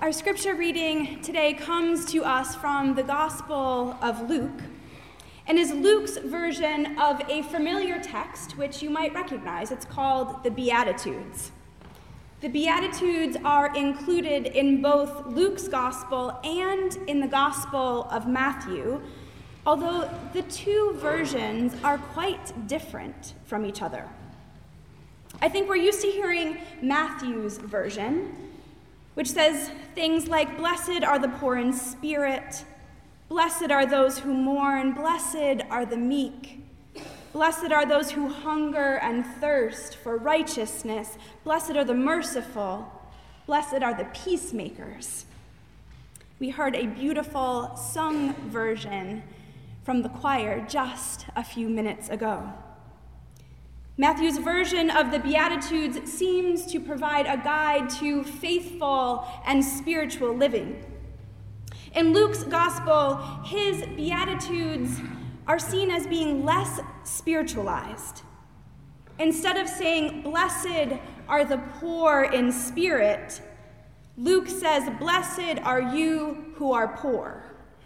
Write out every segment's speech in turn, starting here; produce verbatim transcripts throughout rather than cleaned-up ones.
Our scripture reading today comes to us from the Gospel of Luke, and is Luke's version of a familiar text which you might recognize. It's called the Beatitudes. The Beatitudes are included in both Luke's Gospel and in the Gospel of Matthew, although the two versions are quite different from each other. I think we're used to hearing Matthew's version, which says things like, "Blessed are the poor in spirit, blessed are those who mourn, blessed are the meek, blessed are those who hunger and thirst for righteousness, blessed are the merciful, blessed are the peacemakers." We heard a beautiful sung version from the choir just a few minutes ago. Matthew's version of the Beatitudes seems to provide a guide to faithful and spiritual living. In Luke's gospel, his Beatitudes are seen as being less spiritualized. Instead of saying, "Blessed are the poor in spirit," Luke says, "Blessed are you who are poor."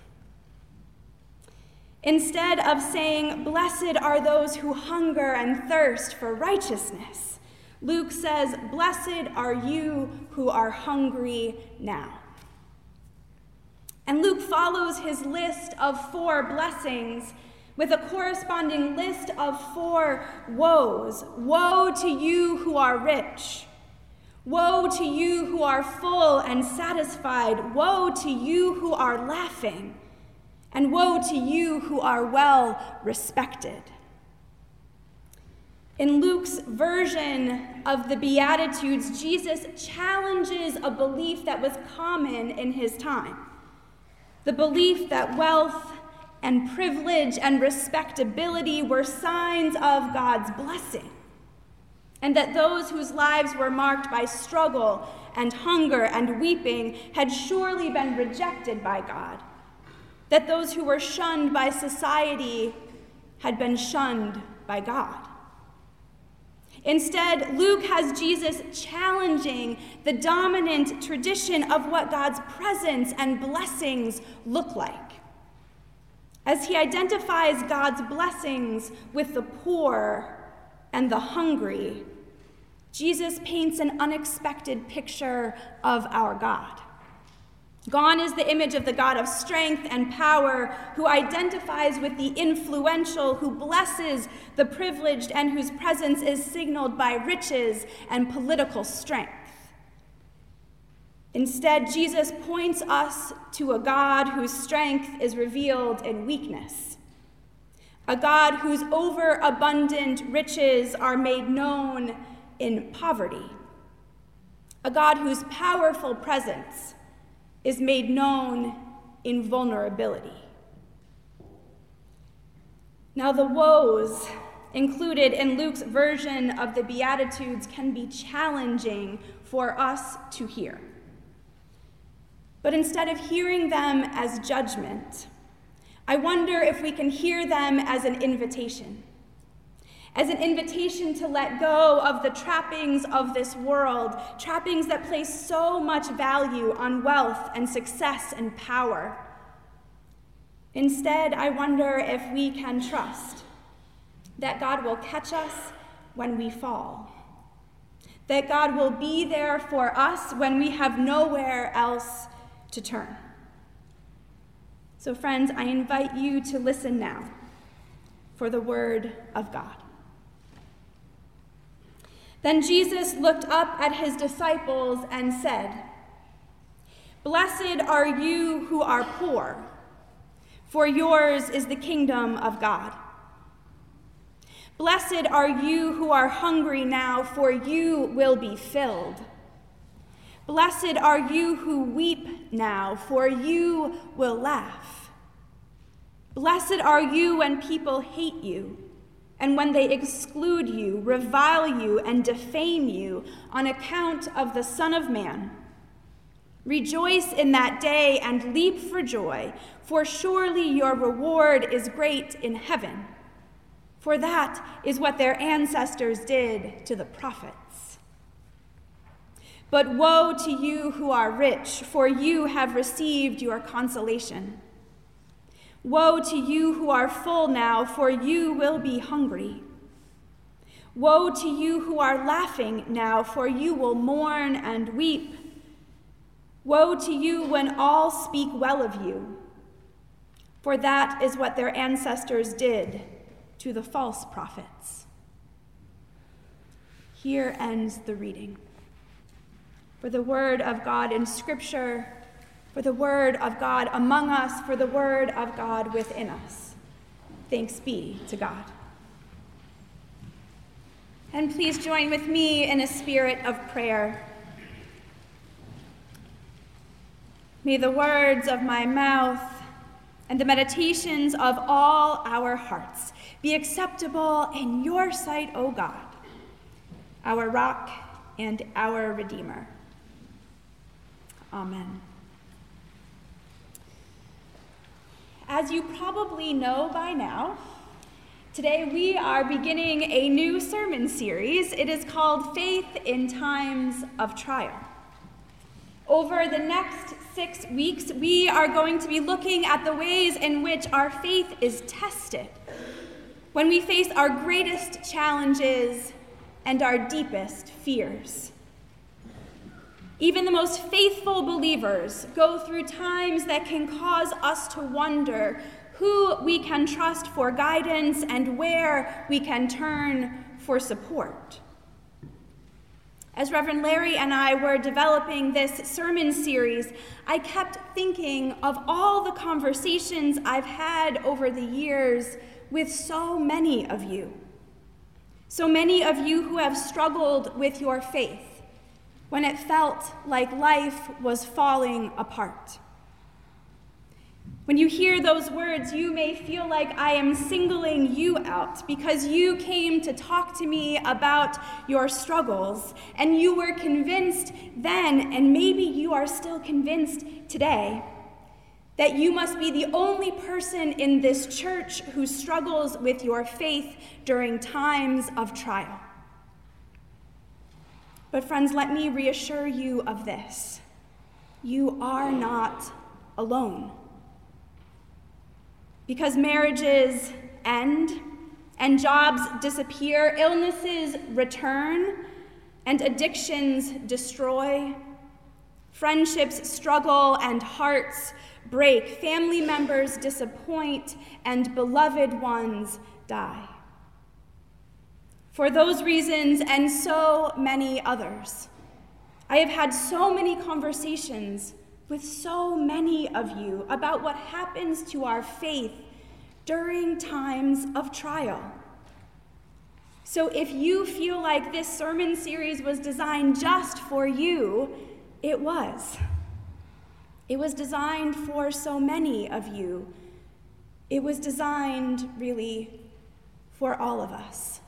Instead of saying, "Blessed are those who hunger and thirst for righteousness," Luke says, "Blessed are you who are hungry now." And Luke follows his list of four blessings with a corresponding list of four woes. Woe to you who are rich. Woe to you who are full and satisfied. Woe to you who are laughing. And woe to you who are well respected. In Luke's version of the Beatitudes, Jesus challenges a belief that was common in his time. The belief that wealth and privilege and respectability were signs of God's blessing, and that those whose lives were marked by struggle and hunger and weeping had surely been rejected by God. That those who were shunned by society had been shunned by God. Instead, Luke has Jesus challenging the dominant tradition of what God's presence and blessings look like. As he identifies God's blessings with the poor and the hungry, Jesus paints an unexpected picture of our God. Gone is the image of the God of strength and power, who identifies with the influential, who blesses the privileged, and whose presence is signaled by riches and political strength. Instead, Jesus points us to a God whose strength is revealed in weakness, a God whose overabundant riches are made known in poverty, a God whose powerful presence is made known in vulnerability. Now, the woes included in Luke's version of the Beatitudes can be challenging for us to hear. But instead of hearing them as judgment, I wonder if we can hear them as an invitation. As an invitation to let go of the trappings of this world, trappings that place so much value on wealth and success and power. Instead, I wonder if we can trust that God will catch us when we fall, that God will be there for us when we have nowhere else to turn. So friends, I invite you to listen now for the word of God. Then Jesus looked up at his disciples and said, "Blessed are you who are poor, for yours is the kingdom of God. Blessed are you who are hungry now, for you will be filled. Blessed are you who weep now, for you will laugh. Blessed are you when people hate you, and when they exclude you, revile you, and defame you on account of the Son of Man. Rejoice in that day and leap for joy, for surely your reward is great in heaven. For that is what their ancestors did to the prophets. But woe to you who are rich, for you have received your consolation. Woe to you who are full now, for you will be hungry. Woe to you who are laughing now, for you will mourn and weep. Woe to you when all speak well of you, for that is what their ancestors did to the false prophets. Here ends the reading. For the word of God in Scripture, for the word of God among us, for the word of God within us. Thanks be to God. And please join with me in a spirit of prayer. May the words of my mouth and the meditations of all our hearts be acceptable in your sight, O God, our rock and our Redeemer. Amen. As you probably know by now, today we are beginning a new sermon series. It is called Faith in Times of Trial. Over the next six weeks, we are going to be looking at the ways in which our faith is tested when we face our greatest challenges and our deepest fears. Even the most faithful believers go through times that can cause us to wonder who we can trust for guidance and where we can turn for support. As Reverend Larry and I were developing this sermon series, I kept thinking of all the conversations I've had over the years with so many of you. So many of you who have struggled with your faith when it felt like life was falling apart. When you hear those words, you may feel like I am singling you out because you came to talk to me about your struggles, and you were convinced then, and maybe you are still convinced today, that you must be the only person in this church who struggles with your faith during times of trial. But friends, let me reassure you of this. You are not alone. Because marriages end, and jobs disappear, illnesses return, and addictions destroy, friendships struggle and hearts break, family members disappoint, and beloved ones die. For those reasons and so many others, I have had so many conversations with so many of you about what happens to our faith during times of trial. So if you feel like this sermon series was designed just for you, it was. It was designed for so many of you. It was designed, really, for all of us.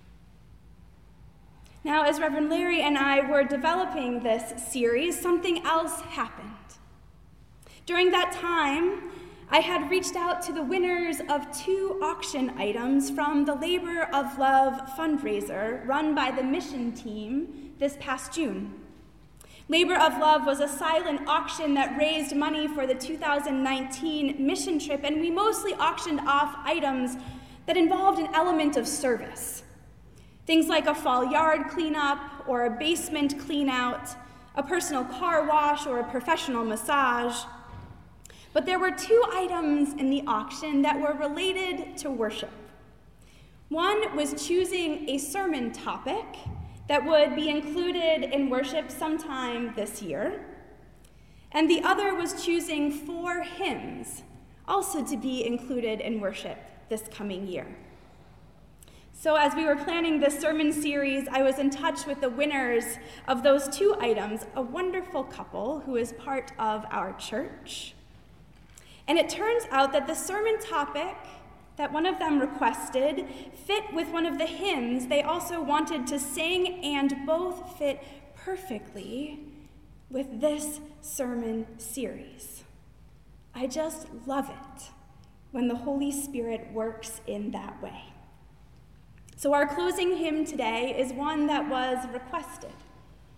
Now, as Reverend Larry and I were developing this series, something else happened. During that time, I had reached out to the winners of two auction items from the Labor of Love fundraiser run by the mission team this past June. Labor of Love was a silent auction that raised money for the two thousand nineteen mission trip, and we mostly auctioned off items that involved an element of service. Things like a fall yard cleanup or a basement clean out, a personal car wash or a professional massage. But there were two items in the auction that were related to worship. One was choosing a sermon topic that would be included in worship sometime this year. And the other was choosing four hymns, also to be included in worship this coming year. So as we were planning this sermon series, I was in touch with the winners of those two items, a wonderful couple who is part of our church. And it turns out that the sermon topic that one of them requested fit with one of the hymns they also wanted to sing, and both fit perfectly with this sermon series. I just love it when the Holy Spirit works in that way. So our closing hymn today is one that was requested.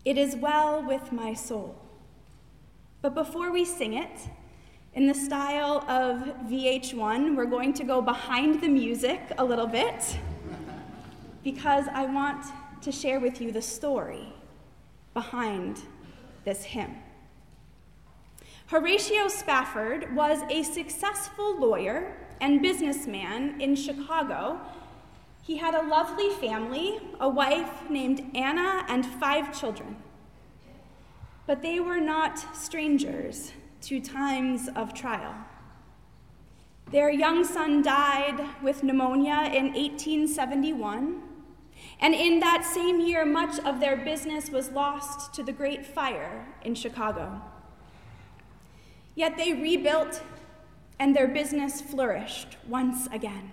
It is well with my soul. But before we sing it, in the style of V H one, we're going to go behind the music a little bit because I want to share with you the story behind this hymn. Horatio Spafford was a successful lawyer and businessman in Chicago. He had a lovely family, a wife named Anna, and five children. But they were not strangers to times of trial. Their young son died with pneumonia in eighteen seventy-one, and in that same year, much of their business was lost to the Great Fire in Chicago. Yet they rebuilt, and their business flourished once again.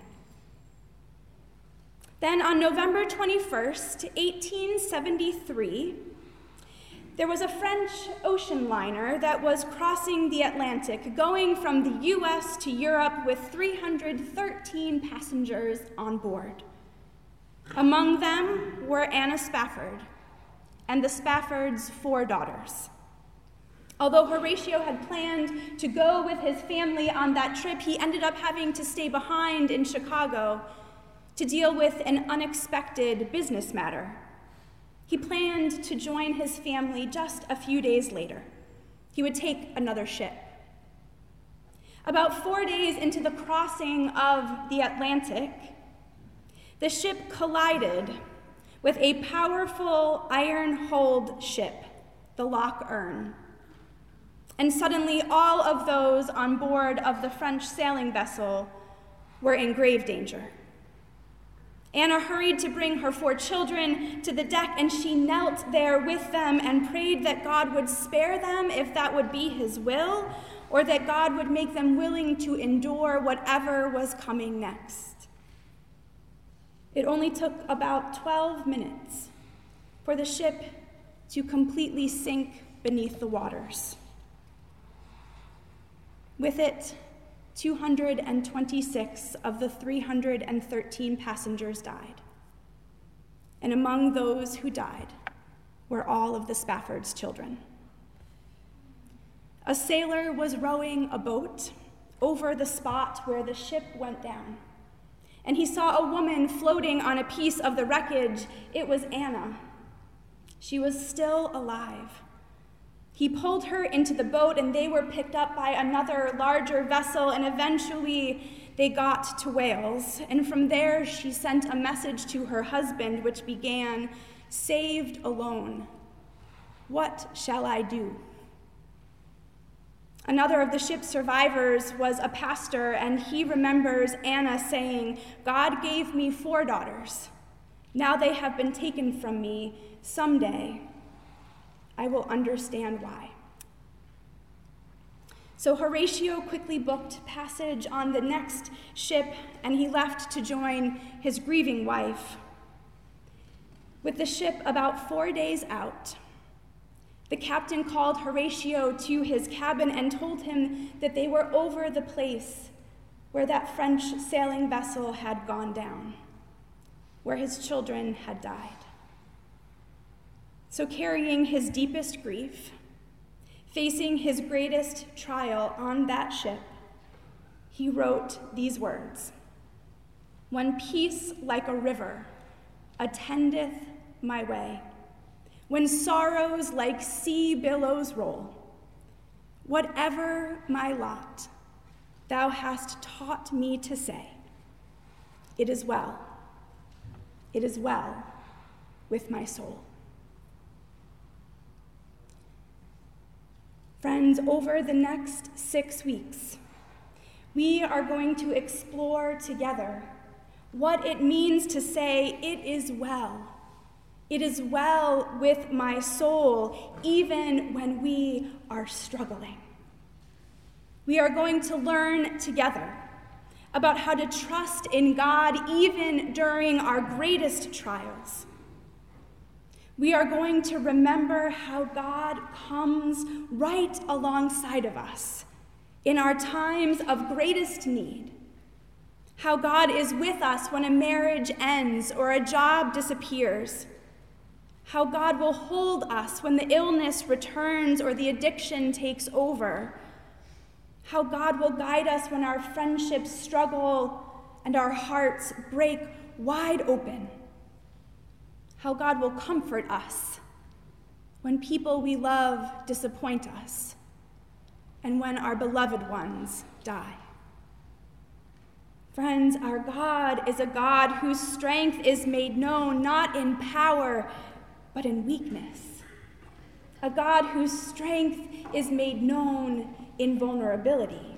Then on November twenty-first, eighteen seventy-three, there was a French ocean liner that was crossing the Atlantic, going from the U S to Europe with three hundred thirteen passengers on board. Among them were Anna Spafford and the Spaffords' four daughters. Although Horatio had planned to go with his family on that trip, he ended up having to stay behind in Chicago to deal with an unexpected business matter. He planned to join his family just a few days later. He would take another ship. About four days into the crossing of the Atlantic, the ship collided with a powerful iron-hulled ship, the Loch Earn. And suddenly all of those on board of the French sailing vessel were in grave danger. Anna hurried to bring her four children to the deck, and she knelt there with them and prayed that God would spare them if that would be his will, or that God would make them willing to endure whatever was coming next. It only took about twelve minutes for the ship to completely sink beneath the waters. With it, two hundred twenty-six of the three hundred thirteen passengers died. And among those who died were all of the Spafford's children. A sailor was rowing a boat over the spot where the ship went down, and he saw a woman floating on a piece of the wreckage. It was Anna. She was still alive. He pulled her into the boat, and they were picked up by another larger vessel, and eventually they got to Wales. And from there, she sent a message to her husband, which began, "Saved alone. What shall I do?" Another of the ship's survivors was a pastor, and he remembers Anna saying, "God gave me four daughters. Now they have been taken from me. Someday I will understand why." So Horatio quickly booked passage on the next ship, and he left to join his grieving wife. With the ship about four days out, the captain called Horatio to his cabin and told him that they were over the place where that French sailing vessel had gone down, where his children had died. So carrying his deepest grief, facing his greatest trial on that ship, he wrote these words: "When peace like a river attendeth my way, when sorrows like sea billows roll, whatever my lot, thou hast taught me to say, it is well, it is well with my soul." Friends, over the next six weeks, we are going to explore together what it means to say, "It is well. It is well with my soul," even when we are struggling. We are going to learn together about how to trust in God even during our greatest trials. We are going to remember how God comes right alongside of us in our times of greatest need, how God is with us when a marriage ends or a job disappears, how God will hold us when the illness returns or the addiction takes over, how God will guide us when our friendships struggle and our hearts break wide open, how God will comfort us when people we love disappoint us and when our beloved ones die. Friends, our God is a God whose strength is made known not in power, but in weakness. A God whose strength is made known in vulnerability.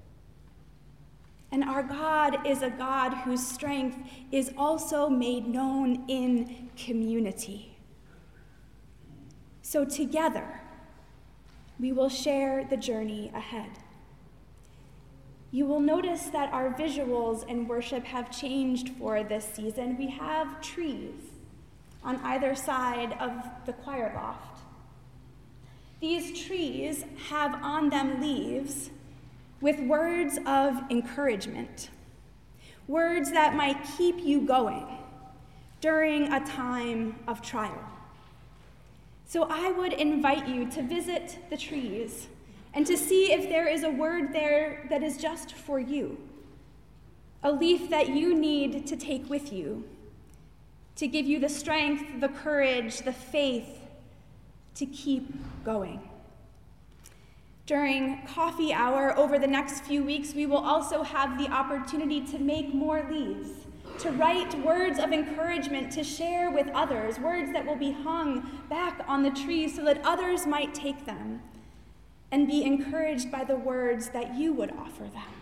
And our God is a God whose strength is also made known in community. So together, we will share the journey ahead. You will notice that our visuals in worship have changed for this season. We have trees on either side of the choir loft. These trees have on them leaves with words of encouragement, words that might keep you going during a time of trial. So I would invite you to visit the trees and to see if there is a word there that is just for you, a leaf that you need to take with you, to give you the strength, the courage, the faith to keep going. During coffee hour over the next few weeks, we will also have the opportunity to make more leaves, to write words of encouragement, to share with others, words that will be hung back on the trees so that others might take them and be encouraged by the words that you would offer them.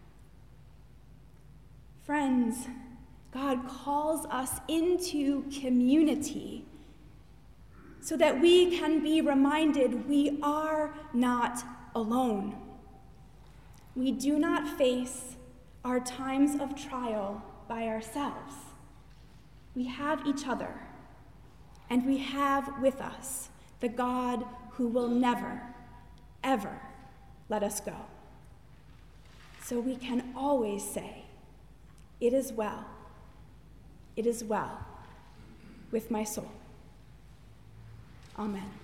Friends, God calls us into community so that we can be reminded we are not alone. We do not face our times of trial by ourselves. We have each other, and we have with us the God who will never, ever let us go. So we can always say, "It is well, it is well with my soul." Amen.